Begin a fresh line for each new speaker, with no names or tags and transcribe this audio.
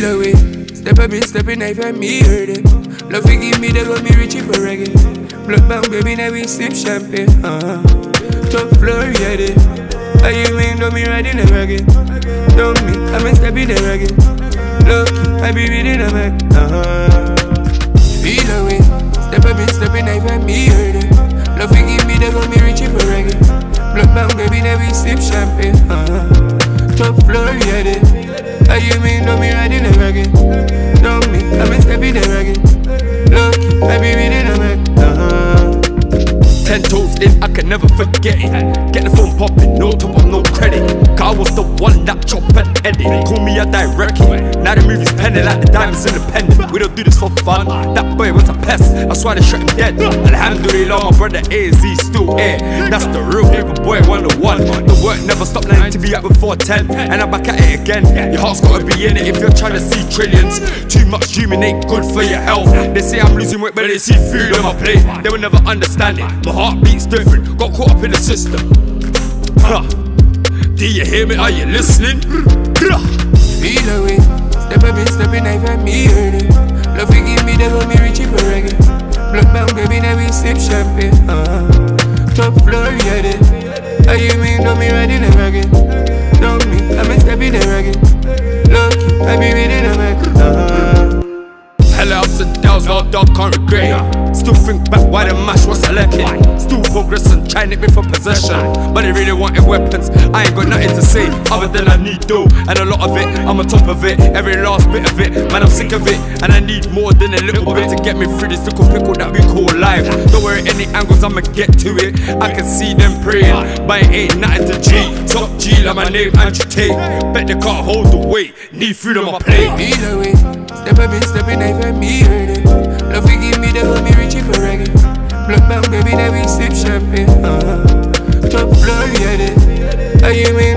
Feel away. Step up in, stepping knife and me heard it. Love you give me, they got me reaching for reggae. Blood bound baby, now we sip champagne. Top floor, yeah, it. How you mean, don't me riding the reggae? Don't me, I'm in stepping the reggae. Look, I be reading the Mac. Feel away. Step up in, stepping knife and me heard it. Love you give me, they got me reaching for reggae. Blood bound baby, now we sip champagne. Top floor, yeah, it. How you mean, don't me riding the reggae? Don't me, I'm in stepping the reggae. Look, I be reading the Mac.
10 toes in, I can never forget it. Get the phone popping, no top up, no credit. Cause I was the one that chopped and edit. Call me a direct hit. Now the movie's penning like the diamonds independent. We don't do this for fun. That boy was a pest, that's why they shot him dead. Alhamdulillah, my brother AZ still here. That's the real nigga boy 101. The work never stopped, 9 to be up before 10. And I'm back at it again. Your heart's gotta be in it if you're trying to see trillions. Too much dreaming ain't good for your health. They say I'm losing weight, but they see food on my plate. They will never understand it. My heartbeat's different, got caught up in the system. Do you hear me? Are you listening?
Feel away. Step up in, stepping knife and me heard it. Love you give me, they got me reaching for reggae. Blood bound baby, now we sip champagne. Top floor, yeah, it. How you mean, don't me riding the reggae? Don't me, I'm in stepping the reggae. Look, I be reading the Mac.
Hella ups and downs, all dog can't regret. Still think back why the mash was selected. Still progressing, trying it me for possession. But they really wanted weapons. I ain't got nothing to say other than I need dough. And a lot of it, I'm on top of it. Every last bit of it, man I'm sick of it. And I need more than a little bit to get me through this little pickle that we call life. Don't worry any angles, I'ma get to it. I can see them praying, but it ain't nothing to G. Top G like my name Andrew Tate. Bet they can't hold the weight, need food on my plate.
Feel away. Step up in, stepping knife and me heard it. Love you give me, they got me reaching for reggae. Blood bound baby, now we sip champagne. Top floor, yeah, it. How you mean?